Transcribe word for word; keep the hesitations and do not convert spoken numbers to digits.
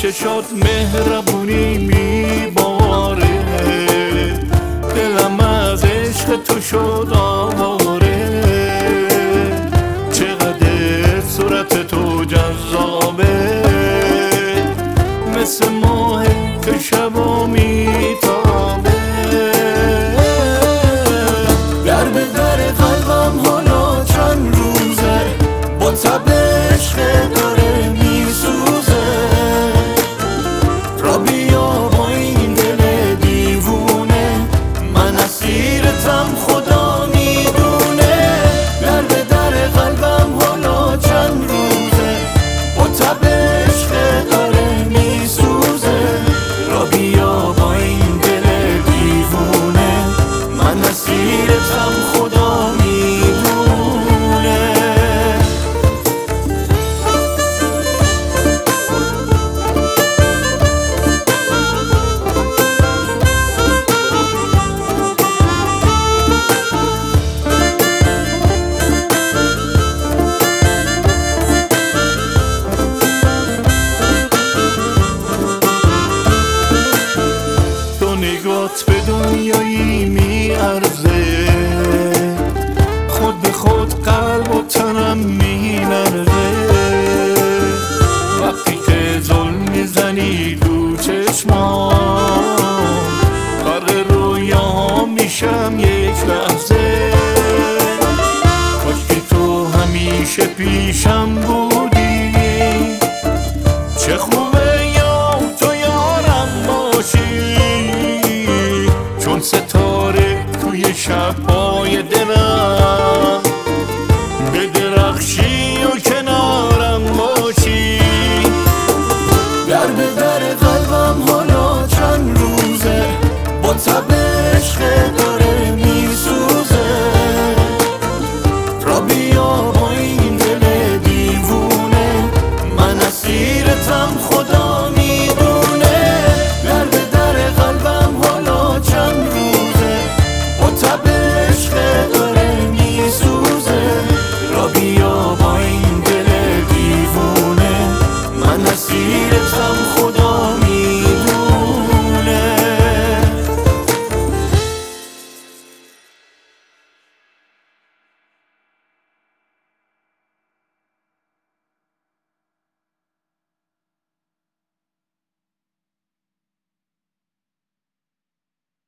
چشات مهربونی میباره، دلم از عشق تو شد آواره. چقدر صورت تو جذابه، مثل ماه که شبا میتابه. در به در قلبم حالا چند روزه، با تب عشق داره میسوزه. را بیا با این دل دیوونه، من اسیرتم خدا میدونه. در به در قلبم حالا چند روزه، با تب عشق داره میسوزه. را بیا با این دل دیوونه، من اسیرتم خدا میدونه. نگات به دنیایی میارزه، خود به خود قلب و تنم مینرزه. وقتی که ظلم میزنی دو چشمام، غرق رویا میشم یک لحظه. کاش که تو همیشه پیشم بودی، چه خوبه یا تو یارم باشی. چون ستاره توی شب‌های دلم بدرخشی،